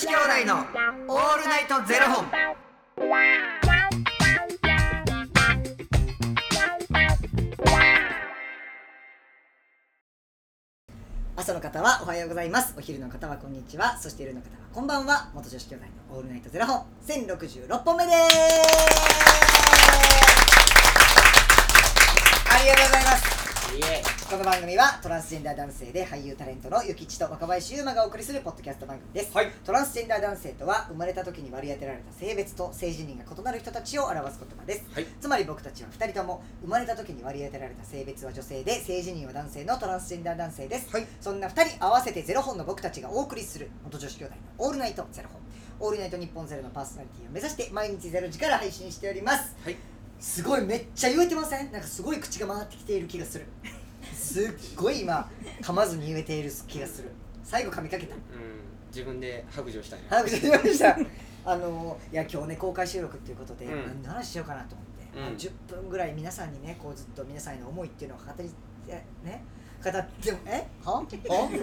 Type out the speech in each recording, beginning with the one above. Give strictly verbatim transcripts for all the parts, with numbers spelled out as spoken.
子兄弟のオールナイトゼロ本。朝の方はおはようございます。お昼の方はこんにちは。そして夜の方はこんばんは。元女子兄弟のオールナイトゼロ本せんろくじゅうろっぽんめです。ありがとうございます。この番組はトランスジェンダー男性で俳優タレントのゆきちと若林優馬がお送りするポッドキャスト番組です、はい、トランスジェンダー男性とは生まれた時に割り当てられた性別と性自認が異なる人たちを表す言葉です、はい、つまり僕たちはふたりとも生まれた時に割り当てられた性別は女性で性自認は男性のトランスジェンダー男性です、はい、そんなふたり合わせてゼロ本の僕たちがお送りする元女子兄弟のオールナイトゼロ本オールナイト日本ゼロのパーソナリティを目指して毎日ゼロ時から配信しております、はい、すごいめっちゃ言えてません？なんかすごい口が回ってきている気がするすっごい今噛まずに言えている気がする。最後噛みかけた、うん、 自分で白状したんや。 白状しましたあのいや今日ね公開収録っていうことで、うん、何の話しようかなと思って、うん、じゅっぷんぐらい皆さんにねこうずっと皆さんへの思いっていうのを語りね語ってもえははは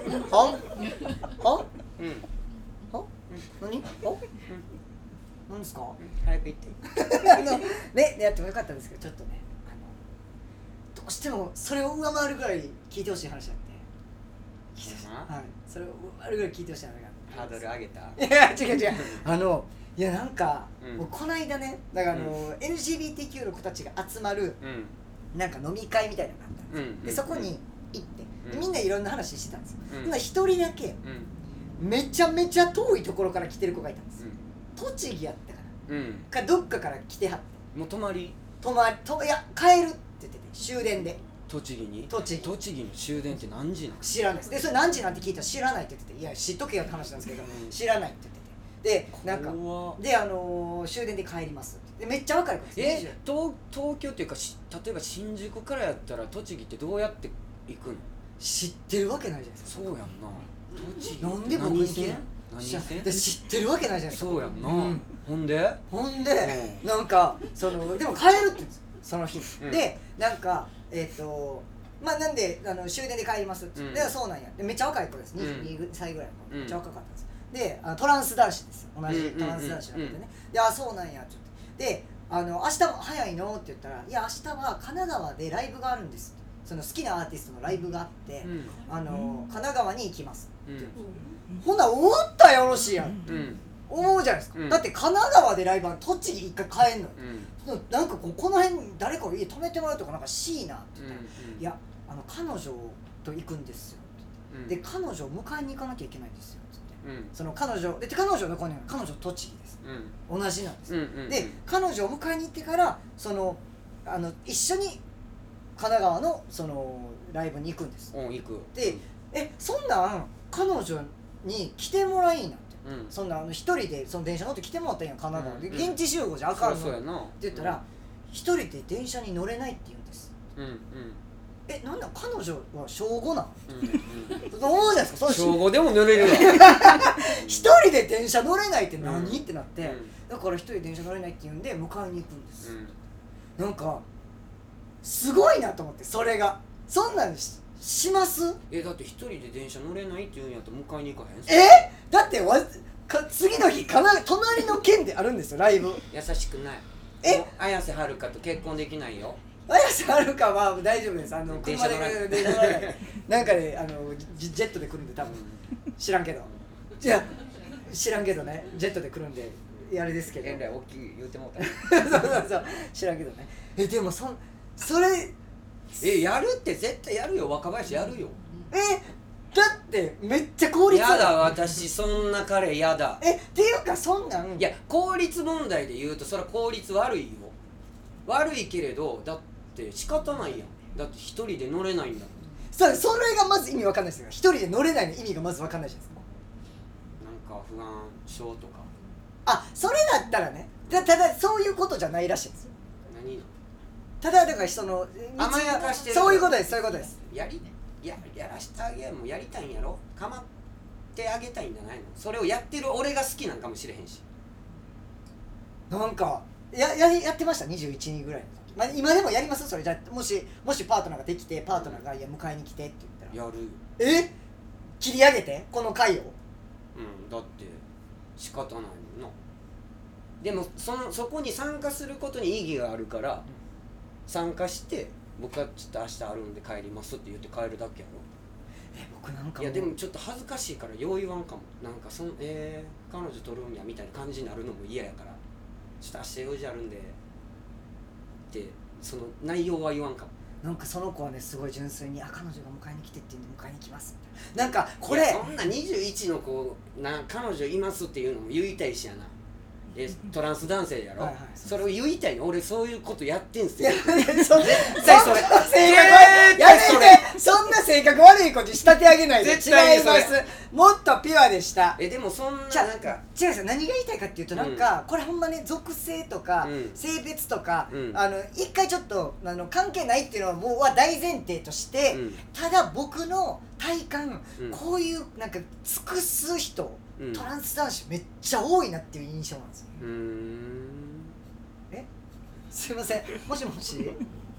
はうんは何は何ですか、うん、 早く言ってあのねやってもよかったんですけどちょっとねどうしてもそれを上回るぐらい聞いてほしい話だって聞いてほしい、はい、それを上回るぐらい聞いてほしい話がハードル上げたいや違う違うあのいやなんか、うん、もうこの間ねだからあの、うん、エルジービーティーキュー の子たちが集まる、うん、なんか飲み会みたいなのがあったんですよ、うん、でそこに行って、うん、みんないろんな話してたんですよ、うん、一人だけ、うん、めちゃめちゃ遠いところから来てる子がいたんですよ、うん、栃木やったかな、うん、かどっかから来てはってもう泊まり泊まりといや帰るって言ってて終電で栃木に栃木栃木の終電って何時なの？ 知らないです。でそれ何時なんて聞いたら知らないって言ってていや知っとけよって話なんですけど、うん、知らないって言っててでなんかであのー、終電で帰りますってでめっちゃ若い子ですね。え東東京っていうか例えば新宿からやったら栃木ってどうやって行くの？ 知ってるわけないじゃないですか。 そうやんな栃木なんで僕に聞けん何線で知ってるわけないじゃないですか。 そうやんな、うん、ほんでほんで、うん、なんかそのでも帰るって言うんですよその日、うん、でなんかえっ、ー、とまあなんであの終電で帰りますって、うん、でそうなんやでめっちゃ若い子です、うん、にじゅうにさいぐらいのめっちゃ若かったんです、うん、であのトランス男子ですよ同じトランス男子なんでね、うんうんうん、であそうなんやって言ってであの明日も早いのって言ったらいや明日は神奈川でライブがあるんですその好きなアーティストのライブがあって、うん、あの神奈川に行きますって、うん、ほんなら終わったらよろしいやん、うん思うじゃないですか、うん、だって神奈川でライブは栃木一回帰んの、うん、なんかこうこの辺誰か家泊めてもらうとかなんかしいなって言ったら、うんうん、いやあの彼女と行くんですよって、うん、で彼女を迎えに行かなきゃいけないんですよって言って、うん、その彼女で彼女の子には彼女栃木です、うん、同じなんです、うんうんうん、で彼女を迎えに行ってからそのあの一緒に神奈川のそのライブに行くんです、 うん、行くでえそんなん彼女に来てもらいいなうん、そんなあの一人でその電車乗って来てもらったんや神奈川で、うん、現地集合じゃあかんのって言ったら一、うん、人で電車に乗れないって言うんです、うんうん、えなんだ彼女は小ごなん、うんうん、思うじゃないですか小ごでも乗れるわ一人で電車乗れないって何、うん、ってなって、うん、だから一人で電車乗れないって言うんで迎えに行くんです、うん、なんかすごいなと思ってそれがそんなんししますえだって一人で電車乗れないって言うんやったら迎えに行かへんえだってわか次の日かな隣の県であるんですよライブ優しくないえ綾瀬はるかと結婚できないよ綾瀬はるかは大丈夫ですあの車でで乗らないなんかであのジェットで来るんで多分知らんけどじゃあ知らんけどねジェットで来るんであれですけどえらい大きい言うてもうたそうそうそう知らんけどねえでもそそれえやるって絶対やるよ若林やるよえだってめっちゃ効率やだ私そんな彼やだえっていうかそんなんいや効率問題で言うとそれは効率悪いよ悪いけれどだって仕方ないやんだって一人で乗れないんだもんそ, それがまず意味わかんないですよ一人で乗れないの意味がまずわかんないじゃないですかなんか不安症とかあそれだったらねたただそういうことじゃないらしいんですよ何ただだからその甘やかしてるそういうことですそういうことですやりややらしてあげもやりたいんやろかまってあげたいんじゃないのそれをやってる俺が好きなんかもしれへんしなんかや や, やってましたにじゅういちにんぐらいの時、まあ、今でもやりますそれじゃもしもしパートナーができてパートナーがいや迎えに来てって言ったらやるえ切り上げてこの回をうんだって仕方ないもんな。でもそのそこに参加することに意義があるから、うん、参加して僕はちょっと明日あるんで帰りますって言って帰るだけやろ。 え僕なんかいやでもちょっと恥ずかしいからよう言わんかも。なんかそのえー、彼女取るんやみたいな感じになるのも嫌やから、ちょっと明日用事あるんでってその内容は言わんかも。 なんかその子はねすごい純粋に「あ彼女が迎えに来てって言うんで迎えに来ます」みたいな。なんかこれそんなにじゅういちの子な彼女いますっていうのも言いたいしやな。えトランス男性やろ、はいはい、それを言いたいの。俺そういうことやってんすよ。絶対それそんな性格やめて、そんな性格悪い子に仕立て上げないで。違います。もっとピュアでした。 えでもそんななんか違うんですよ。何が言いたいかっていうと、なんか、うん、これほんまね属性とか、うん、性別とか、うん、あの一回ちょっとあの関係ないっていうのはもうは大前提として、うん、ただ僕の体感、うん、こういうなんか尽くす人、うん、トランス男子めっちゃ多いなっていう印象なんですよ。うーんえすいません、もしもし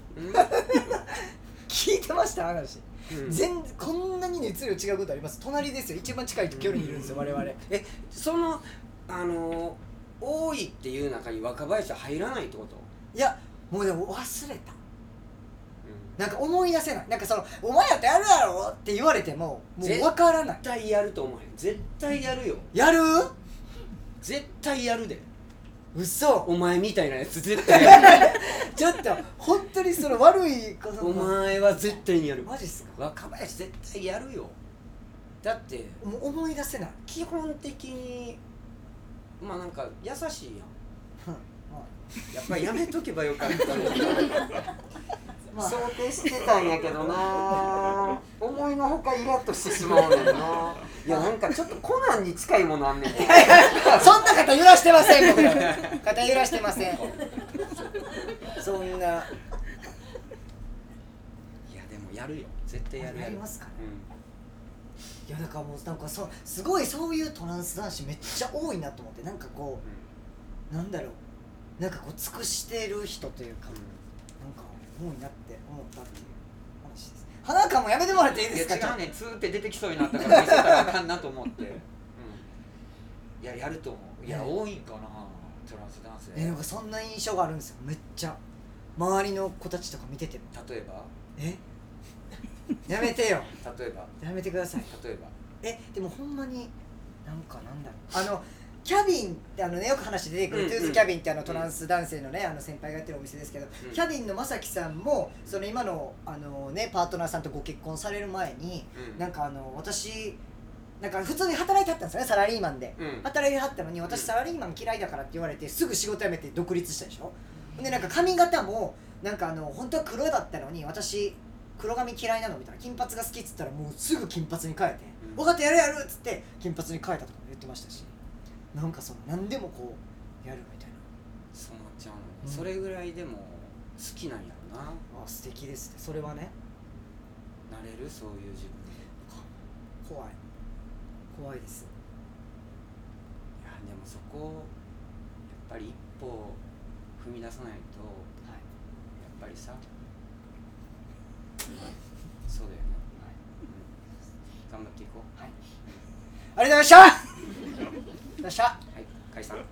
聞いてました話、うん、全こんなに熱量違うことあります？隣ですよ、一番近い距離にいるんですよ、我々。 えそのあの多いっていう中に若林は入らないってこと？ いやもうでも忘れた、なんか思い出せない。なんかそのお前やってやるやろって言われてももう分からない。 絶対やると思うよ。絶対やるよ。 やる？ 絶対やるで。 嘘。 お前みたいなやつ絶対やるちょっと本当にその悪いことお前は絶対にやる。 マジっすか？ 若林絶対やるよ。だってもう思い出せない。 基本的にまあなんか優しいやんやっぱりやめとけばよかったのまあ、想定してたんやけどな思いのほかイラッとしてしまうねんないやなんかちょっとコナンに近いものあんねんそんな肩揺らしてません僕ら肩揺らしてませんそんないやでもやるよ絶対やるやりますかね、うん、いやだからもうなんかそすごいそういうトランス男子めっちゃ多いなと思って、なんかこう、うん、なんだろうなんかこう尽くしてる人というか、うんなんか多いなって思ったっていう話です。花香もやめてもらっていいですか？ いや違うね、ツーって出てきそうになったから見せたらあかんなと思って、うん、いややると思う。いや、ね、多いかなトランス男性。 えなんかそんな印象があるんですよ。めっちゃ周りの子たちとか見てても。 例えば？ えやめてよ。 例えば？ やめてください。 例えば？ えでもほんまになんかなんだろうあのキャビンってあのねよく話出てくる、うんうん、トゥースキャビンってあのトランス男性のねあの先輩がやってるお店ですけど、うん、キャビンの正樹さんもその今のあのねパートナーさんとご結婚される前に、うん、なんかあの私なんか普通に働いてはったんですよねサラリーマンで、うん、働いてはったのに私サラリーマン嫌いだからって言われてすぐ仕事辞めて独立したでしょ。でなんか髪型もなんかあの本当は黒だったのに私黒髪嫌いなのみたいな金髪が好きっつったらもうすぐ金髪に変えて、うん、分かったやるやるっつって金髪に変えたとか言ってましたし。なんかその何でもこうやるみたいなそうなっちゃうの、うん、それぐらいでも好きなんやろなあ素敵ですねそれはねなれるそういう自分怖い怖いですいやでもそこやっぱり一歩踏み出さないと、はい、やっぱりさ、うん、そうだよね、はいうん、頑張っていこう、はい、 ありがとうございましたよっしゃはい解散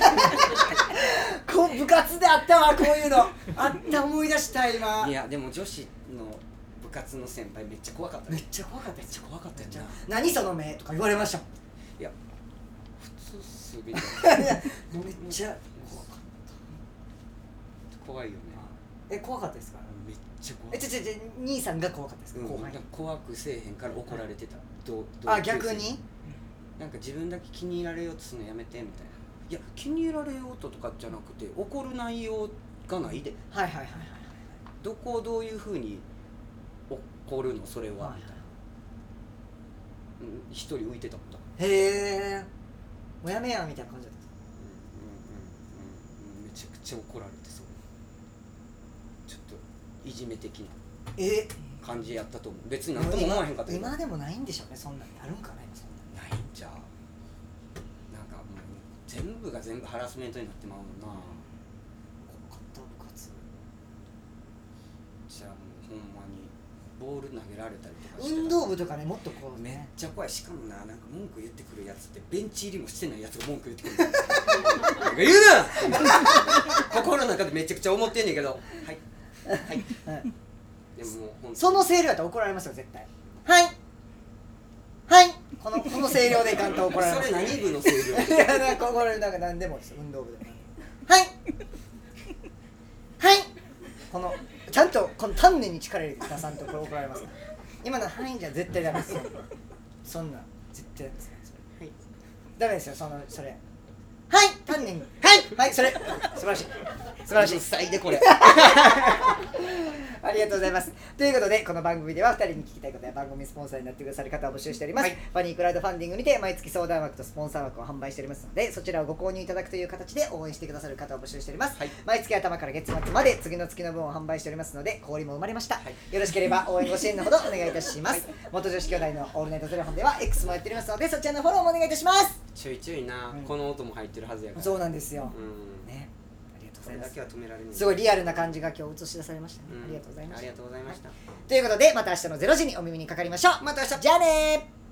こう部活であったわこういうのあった思い出した今いやでも女子の部活の先輩めっちゃ怖かった、 ね、めっちゃ怖かっためっちゃ怖かったよな何その目とか言われましたもんいや普通すぎためっちゃ怖かった怖いよねえ怖かったですかめっちゃ怖かったえちょちょちょ兄さんが怖かったですか、うん、後輩怖くせえへんから怒られてたどあ逆になんか自分だけ気に入られようとするのやめてみたいないや気に入られようととかじゃなくて怒る内容がないではいはいはいはいどこをどういうふうに怒るのそれは、はい、みたいな、うん、一人浮いてたもんだへえもうやめやみたいな感じだったうんうんうんうんめちゃくちゃ怒られてそうちょっといじめ的なえ感じやったと思う別に何とも思わへんかったけど今でもないんでしょうねそんなんあるんかなないんちゃうなんかもう全部が全部ハラスメントになってまうもんな怖かった部活じゃあもうほんまにボール投げられたりとかして運動部とかねもっとこうめっねちゃ怖い。しかもな、なんか文句言ってくるやつってベンチ入りもしてないやつが文句言ってくるなんか言うなって心の中でめちゃくちゃ思ってんねんけど、はいはいうんでももうほんとその声量だったら怒られますよ絶対。はいはいこのこの声量でいかんと怒られます。 それ何部の声量いやなんかこれなんか何でもです運動部ではいはいこのちゃんとこの丹念に力入れて出さんとこれ怒られます。今のはいじゃ絶対ダメですよ。そんな絶対ダメですよそれ。はいダメですよそのそれ。はい丹念にはいはいそれ素晴らしい素晴らしい。 最でこれありがとうございます。ということでこの番組ではふたりに聞きたいことや番組スポンサーになってくださる方を募集しております、 はい、 ファニークラウドファンディングにて毎月相談枠とスポンサー枠を販売しておりますので、そちらをご購入いただくという形で応援してくださる方を募集しております、はい、毎月頭から月末まで次の月の分を販売しておりますので氷も生まれました、はい、よろしければ応援ご支援のほどお願いいたします、はい、元女子兄弟のオールナイトゼロ本では X もやっておりますのでそちらのフォローもお願いいたします。 ちょいちょいな、うん、この音も入ってるはずやから。 そうなんですよ、 うんね、それだけは止められない。 すごいリアルな感じが今日映し出されましたね、うん、ありがとうございました。 ありがとうございました、はい、 ということでまた明日のゼロじにお耳にかかりましょう。 また明日。 じゃあねー。